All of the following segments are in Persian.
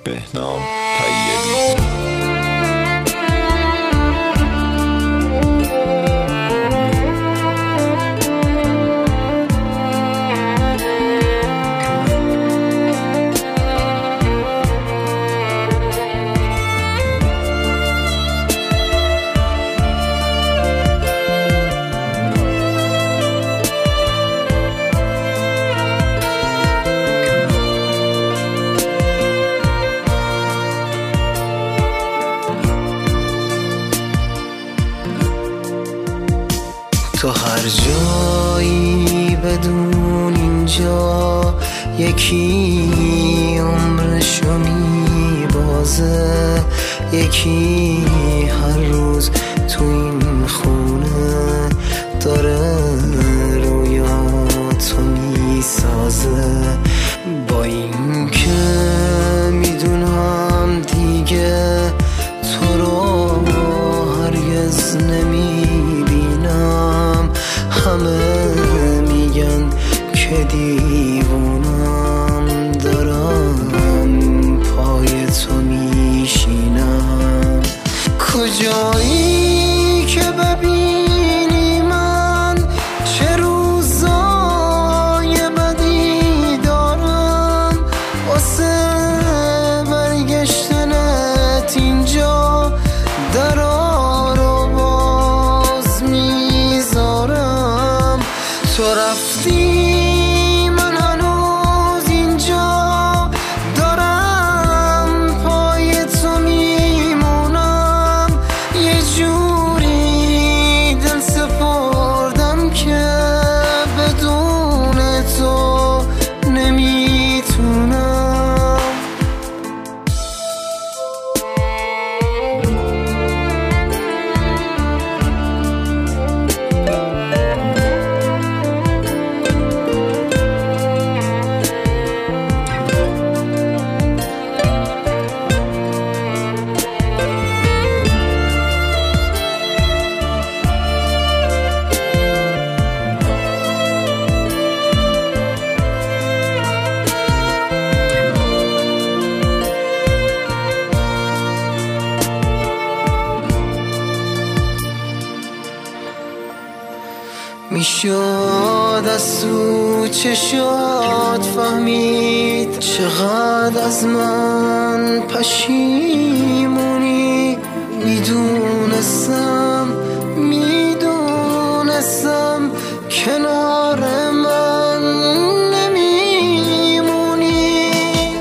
بهنام طیبی. تو هر جایی بدون اینجا یکی عمرشو میبازه، یکی هر روز تو این خونه داره رویاتو میسازه. با این که میدونم دیگه تو رو هرگز نمیبینم، همه میگن که دیوونم، دارم پای تو میشینم. کجایی که ببینی من چه روزای بدی دارم، واسه برگشتنت اینجا درا رو باز میذارم. تو رفتی من هنوز اینجا دارم پای تو میمونم، یه جوری دل سپردم که بدون تو نمیتونم. میشد از تو چشات فهمید چقدر از من پشیمونی. میدونستم کنار من نمیمونی.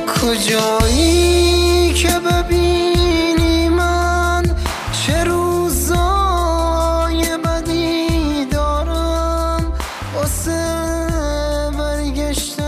کجایی که ببینی من چه روزای بدی دارم، واسه برگشتن